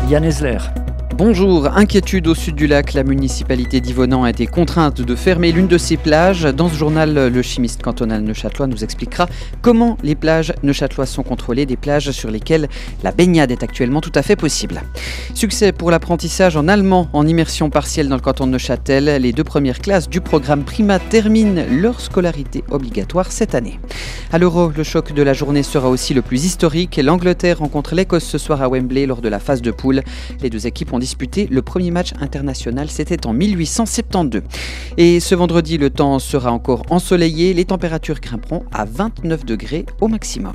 Yann Esler. Bonjour, inquiétude au sud du lac. La municipalité d'Yvonan a été contrainte de fermer l'une de ses plages. Dans ce journal, le chimiste cantonal neuchâtelois nous expliquera comment les plages neuchâteloises sont contrôlées, des plages sur lesquelles la baignade est actuellement tout à fait possible. Succès pour l'apprentissage en allemand en immersion partielle dans le canton de Neuchâtel. Les 2 premières classes du programme Prima terminent leur scolarité obligatoire cette année. À l'Euro, le choc de la journée sera aussi le plus historique. L'Angleterre rencontre l'Écosse ce soir à Wembley lors de la phase de poule. Les 2 équipes ont disputé le premier match international, c'était en 1872. Et ce vendredi, le temps sera encore ensoleillé, les températures grimperont à 29 degrés au maximum.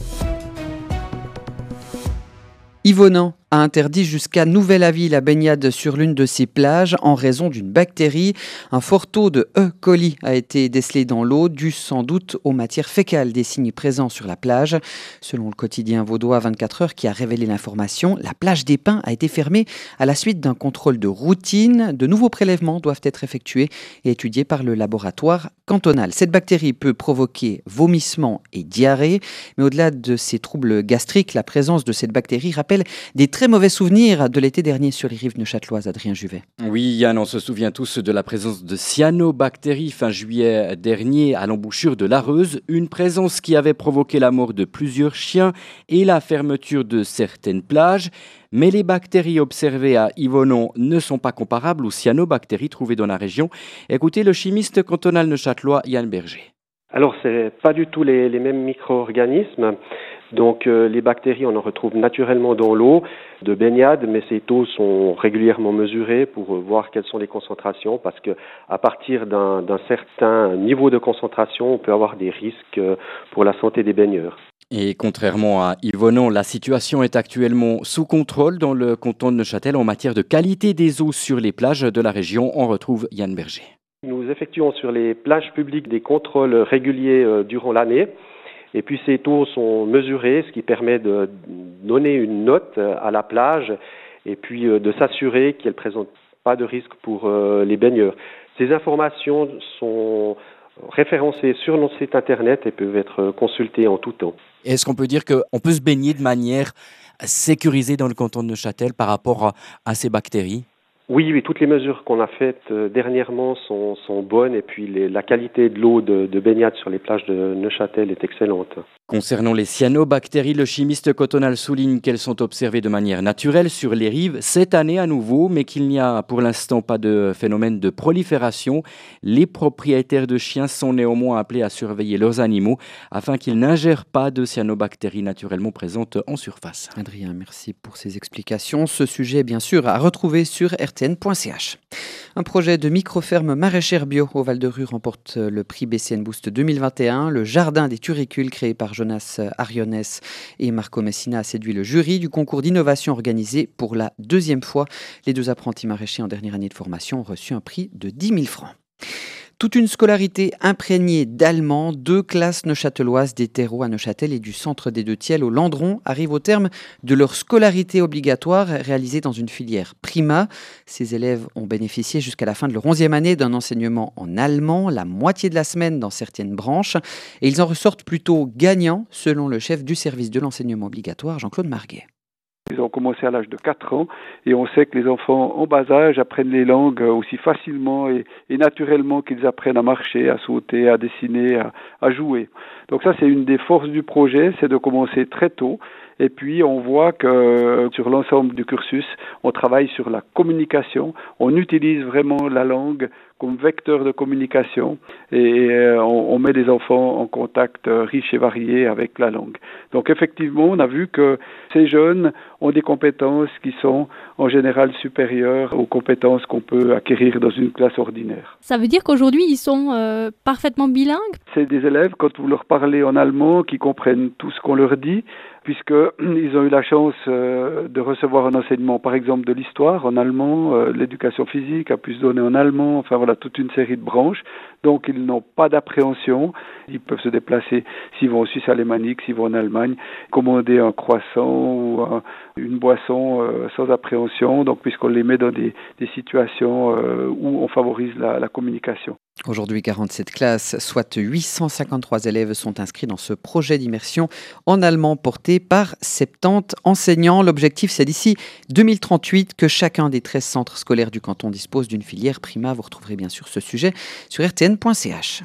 Yvonan a interdit jusqu'à nouvel avis la baignade sur l'une de ses plages en raison d'une bactérie. Un fort taux de E. coli a été décelé dans l'eau, dû sans doute aux matières fécales des cygnes présents sur la plage. Selon le quotidien vaudois 24 heures qui a révélé l'information, la plage des Pins a été fermée à la suite d'un contrôle de routine. De nouveaux prélèvements doivent être effectués et étudiés par le laboratoire cantonal. Cette bactérie peut provoquer vomissements et diarrhée, mais au-delà de ces troubles gastriques, la présence de cette bactérie rappelle des très mauvais souvenirs de l'été dernier sur les rives neuchâteloises. Adrien Juvet. Oui, Yann, on se souvient tous de la présence de cyanobactéries fin juillet dernier à l'embouchure de l'Areuse, une présence qui avait provoqué la mort de plusieurs chiens et la fermeture de certaines plages. Mais les bactéries observées à Yvonan ne sont pas comparables aux cyanobactéries trouvées dans la région. Écoutez le chimiste cantonal neuchâtelois Yann Berger. Alors, c'est pas du tout les mêmes micro-organismes. Donc, les bactéries, on en retrouve naturellement dans l'eau de baignade, mais ces taux sont régulièrement mesurés pour voir quelles sont les concentrations, parce que à partir d'un certain niveau de concentration, on peut avoir des risques pour la santé des baigneurs. Et contrairement à Yvonan, la situation est actuellement sous contrôle dans le canton de Neuchâtel en matière de qualité des eaux sur les plages de la région. On retrouve Yann Berger. Nous effectuons sur les plages publiques des contrôles réguliers durant l'année. Et puis ces taux sont mesurés, ce qui permet de donner une note à la plage et puis de s'assurer qu'elle ne présente pas de risque pour les baigneurs. Ces informations sont référencées sur notre site internet et peuvent être consultées en tout temps. Est-ce qu'on peut dire qu'on peut se baigner de manière sécurisée dans le canton de Neuchâtel par rapport à ces bactéries ? Oui, toutes les mesures qu'on a faites dernièrement sont bonnes et puis la qualité de l'eau de baignade sur les plages de Neuchâtel est excellente. Concernant les cyanobactéries, le chimiste cantonal souligne qu'elles sont observées de manière naturelle sur les rives cette année à nouveau, mais qu'il n'y a pour l'instant pas de phénomène de prolifération. Les propriétaires de chiens sont néanmoins appelés à surveiller leurs animaux afin qu'ils n'ingèrent pas de cyanobactéries naturellement présentes en surface. Adrien, merci pour ces explications. Ce sujet, bien sûr, à retrouver sur rtn.ch. Un projet de micro-ferme maraîchère bio au Val-de-Rue remporte le prix BCN Boost 2021. Le jardin des turicules créé par Jonas Ariones et Marco Messina a séduit le jury du concours d'innovation organisé pour la 2e fois. Les 2 apprentis maraîchers en dernière année de formation ont reçu un prix de 10 000 francs. Toute une scolarité imprégnée d'allemand, 2 classes neuchâteloises des terreaux à Neuchâtel et du centre des Deux-Thiels au Landron arrivent au terme de leur scolarité obligatoire réalisée dans une filière Prima. Ces élèves ont bénéficié jusqu'à la fin de leur 11e année d'un enseignement en allemand, la moitié de la semaine dans certaines branches, et ils en ressortent plutôt gagnants, selon le chef du service de l'enseignement obligatoire, Jean-Claude Marguet. Ils ont commencé à l'âge de 4 ans et on sait que les enfants en bas âge apprennent les langues aussi facilement et naturellement qu'ils apprennent à marcher, à sauter, à dessiner, à jouer. Donc ça, c'est une des forces du projet, c'est de commencer très tôt. Et puis, on voit que sur l'ensemble du cursus, on travaille sur la communication. On utilise vraiment la langue comme vecteur de communication et on met les enfants en contact riche et varié avec la langue. Donc, effectivement, on a vu que ces jeunes ont des compétences qui sont en général supérieures aux compétences qu'on peut acquérir dans une classe ordinaire. Ça veut dire qu'aujourd'hui, ils sont parfaitement bilingues ? C'est des élèves, quand vous leur parlez en allemand, qui comprennent tout ce qu'on leur dit, puisqu'ils ont eu la chance de recevoir un enseignement, par exemple, de l'histoire en allemand, l'éducation physique a pu se donner en allemand, enfin voilà, toute une série de branches. Donc, ils n'ont pas d'appréhension. Ils peuvent se déplacer s'ils vont en Suisse alémanique, s'ils vont en Allemagne, commander un croissant ou une boisson sans appréhension, donc puisqu'on les met dans des situations où on favorise la communication. Aujourd'hui, 47 classes, soit 853 élèves sont inscrits dans ce projet d'immersion en allemand porté par 70 enseignants. L'objectif, c'est d'ici 2038 que chacun des 13 centres scolaires du canton dispose d'une filière prima. Vous retrouverez bien sûr ce sujet sur rtn.ch.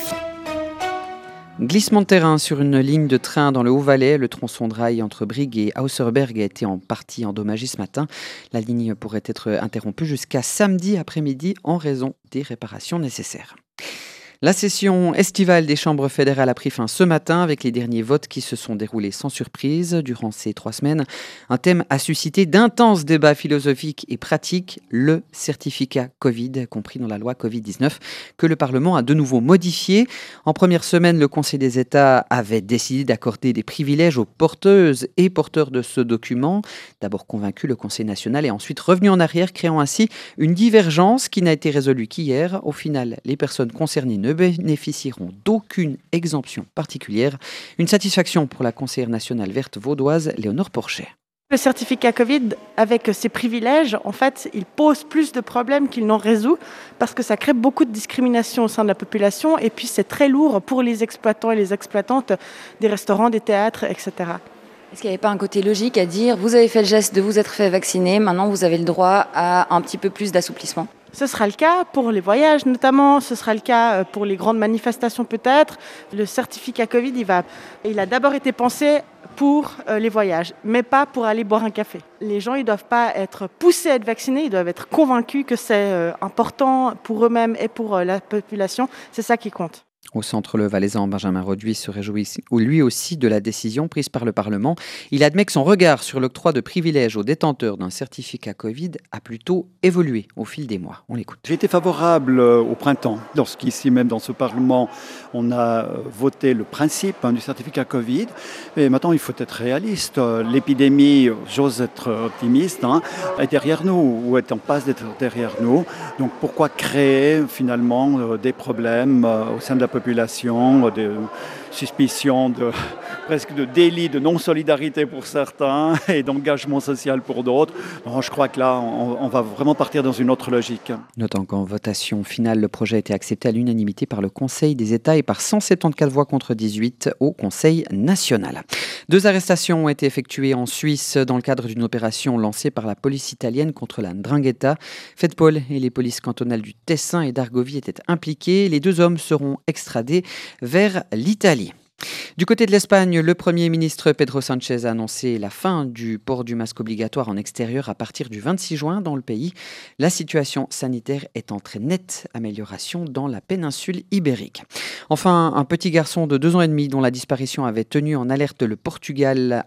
Glissement de terrain sur une ligne de train dans le Haut-Valais. Le tronçon de rail entre Brigue et Hauserberg a été en partie endommagé ce matin. La ligne pourrait être interrompue jusqu'à samedi après-midi en raison des réparations nécessaires. La session estivale des chambres fédérales a pris fin ce matin avec les derniers votes qui se sont déroulés sans surprise durant ces 3 semaines. Un thème a suscité d'intenses débats philosophiques et pratiques, le certificat Covid, compris dans la loi Covid-19, que le Parlement a de nouveau modifié. En première semaine, le Conseil des États avait décidé d'accorder des privilèges aux porteuses et porteurs de ce document. D'abord convaincu, le Conseil national est ensuite revenu en arrière, créant ainsi une divergence qui n'a été résolue qu'hier. Au final, les personnes concernées ne bénéficieront d'aucune exemption particulière. Une satisfaction pour la conseillère nationale verte vaudoise, Léonore Porchet. Le certificat Covid, avec ses privilèges, en fait, il pose plus de problèmes qu'il n'en résout parce que ça crée beaucoup de discrimination au sein de la population et puis c'est très lourd pour les exploitants et les exploitantes des restaurants, des théâtres, etc. Est-ce qu'il n'y avait pas un côté logique à dire vous avez fait le geste de vous être fait vacciner, maintenant vous avez le droit à un petit peu plus d'assouplissement ? Ce sera le cas pour les voyages notamment, ce sera le cas pour les grandes manifestations peut-être. Le certificat Covid, il a d'abord été pensé pour les voyages, mais pas pour aller boire un café. Les gens, ils ne doivent pas être poussés à être vaccinés, ils doivent être convaincus que c'est important pour eux-mêmes et pour la population. C'est ça qui compte. Au centre, le Valaisan Benjamin Roduit se réjouit lui aussi de la décision prise par le Parlement. Il admet que son regard sur l'octroi de privilèges aux détenteurs d'un certificat Covid a plutôt évolué au fil des mois. On l'écoute. J'ai été favorable au printemps, lorsqu'ici même dans ce Parlement, on a voté le principe du certificat Covid. Mais maintenant, il faut être réaliste. L'épidémie, j'ose être optimiste, est derrière nous ou est en passe d'être derrière nous. Donc pourquoi créer finalement des problèmes au sein de la population, de suspicion, presque de délit de non-solidarité pour certains et d'engagement social pour d'autres. Non, je crois que là, on va vraiment partir dans une autre logique. Notant qu'en votation finale, le projet a été accepté à l'unanimité par le Conseil des États et par 174 voix contre 18 au Conseil national. 2 arrestations ont été effectuées en Suisse dans le cadre d'une opération lancée par la police italienne contre la 'ndrangheta. FEDPOL et les polices cantonales du Tessin et d'Argovie étaient impliqués. Les 2 hommes seront extradés vers l'Italie. Du côté de l'Espagne, le Premier ministre Pedro Sánchez a annoncé la fin du port du masque obligatoire en extérieur à partir du 26 juin dans le pays. La situation sanitaire est en très nette amélioration dans la péninsule ibérique. Enfin, un petit garçon de 2 ans et demi dont la disparition avait tenu en alerte le Portugal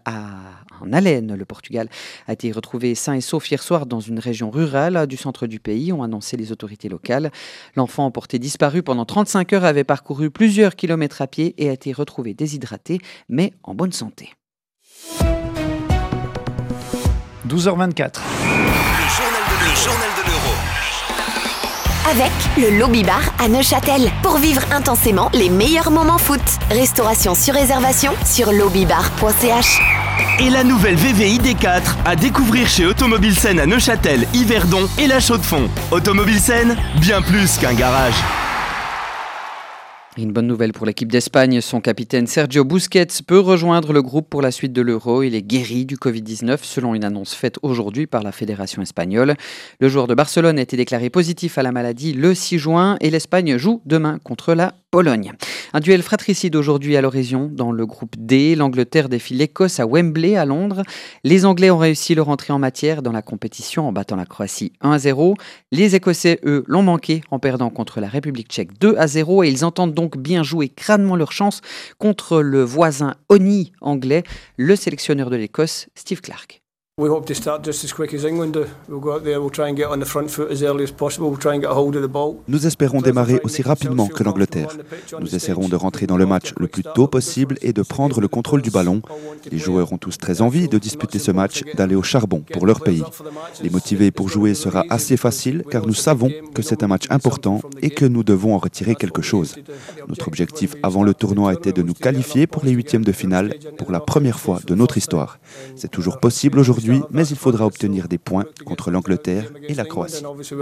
en haleine. Le Portugal a été retrouvé sain et sauf hier soir dans une région rurale du centre du pays, ont annoncé les autorités locales. L'enfant porté disparu pendant 35 heures avait parcouru plusieurs kilomètres à pied et a été retrouvé déshydraté, mais en bonne santé. 12h24. Le journal de l'Euro. Avec le Lobby Bar à Neuchâtel. Pour vivre intensément les meilleurs moments foot. Restauration sur réservation sur lobbybar.ch. Et la nouvelle VVI D4 à découvrir chez Automobile Sen à Neuchâtel, Yverdon et La Chaux-de-Fonds. Automobile Sen, bien plus qu'un garage. Une bonne nouvelle pour l'équipe d'Espagne, son capitaine Sergio Busquets peut rejoindre le groupe pour la suite de l'Euro. Il est guéri du Covid-19 selon une annonce faite aujourd'hui par la Fédération espagnole. Le joueur de Barcelone a été déclaré positif à la maladie le 6 juin et l'Espagne joue demain contre la Pologne. Un duel fratricide aujourd'hui à l'horizon dans le groupe D. L'Angleterre défie l'Écosse à Wembley à Londres. Les Anglais ont réussi leur entrée en matière dans la compétition en battant la Croatie 1-0. Les Écossais, eux, l'ont manqué en perdant contre la République tchèque 2-0 et ils entendent donc bien jouer crânement leur chance contre le voisin Oni anglais, le sélectionneur de l'Écosse, Steve Clarke. We hope to start just as quick as England do. We'll go out there, we'll try and get on the front foot as early as possible, we'll try and get a hold of the ball. Nous espérons démarrer aussi rapidement que l'Angleterre. Nous essaierons de rentrer dans le match le plus tôt possible et de prendre le contrôle du ballon. Les joueurs ont tous très envie de disputer ce match, d'aller au charbon pour leur pays. Les motiver pour jouer sera assez facile car nous savons que c'est un match important et que nous devons en retirer quelque chose. Notre objectif avant le tournoi était de nous qualifier pour les 8e de finale pour la première fois de notre histoire. C'est toujours possible aujourd'hui aujourd'hui, mais il faudra obtenir des points contre l'Angleterre et la Croatie.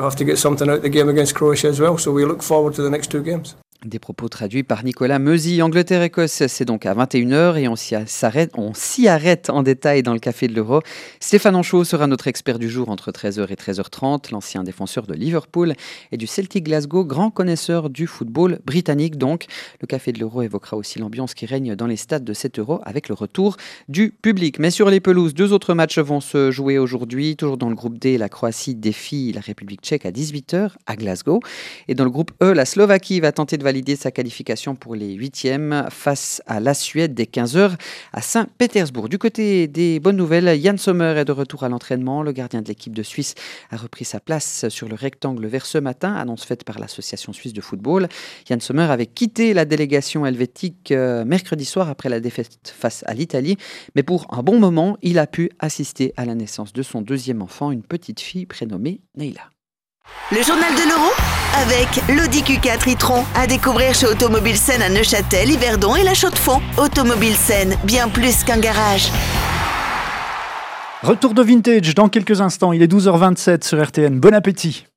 Des propos traduits par Nicolas Meuzy. Angleterre-Écosse, c'est donc à 21h et on s'y arrête en détail dans le Café de l'Euro. Stéphane Anchaud sera notre expert du jour entre 13h et 13h30, l'ancien défenseur de Liverpool et du Celtic Glasgow, grand connaisseur du football britannique donc. Le Café de l'Euro évoquera aussi l'ambiance qui règne dans les stades de cet Euro avec le retour du public. Mais sur les pelouses, 2 autres matchs vont se jouer aujourd'hui. Toujours dans le groupe D, la Croatie défie la République tchèque à 18h à Glasgow. Et dans le groupe E, la Slovaquie va tenter de valider sa qualification pour les 8e face à la Suède dès 15h à Saint-Pétersbourg. Du côté des bonnes nouvelles, Yann Sommer est de retour à l'entraînement. Le gardien de l'équipe de Suisse a repris sa place sur le rectangle vert ce matin, annonce faite par l'Association suisse de football. Yann Sommer avait quitté la délégation helvétique mercredi soir après la défaite face à l'Italie, mais pour un bon moment, il a pu assister à la naissance de son 2e enfant, une petite fille prénommée Neila. Le journal de l'Euro avec l'Audi Q4 e-tron à découvrir chez Automobile Sen à Neuchâtel, Yverdon et La Chaux-de-Fonds. Automobile Sen, bien plus qu'un garage. Retour de Vintage dans quelques instants. Il est 12h27 sur RTN. Bon appétit.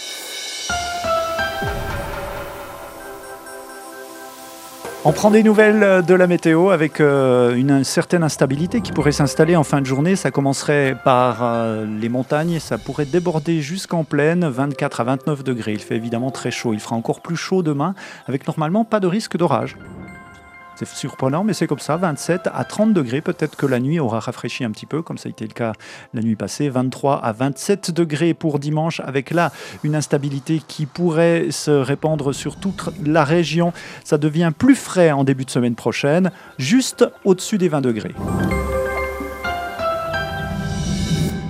On prend des nouvelles de la météo avec une certaine instabilité qui pourrait s'installer en fin de journée. Ça commencerait par les montagnes et ça pourrait déborder jusqu'en plaine, 24 à 29 degrés. Il fait évidemment très chaud. Il fera encore plus chaud demain avec normalement pas de risque d'orage. C'est surprenant, mais c'est comme ça, 27 à 30 degrés. Peut-être que la nuit aura rafraîchi un petit peu, comme ça a été le cas la nuit passée. 23 à 27 degrés pour dimanche, avec là une instabilité qui pourrait se répandre sur toute la région. Ça devient plus frais en début de semaine prochaine, juste au-dessus des 20 degrés.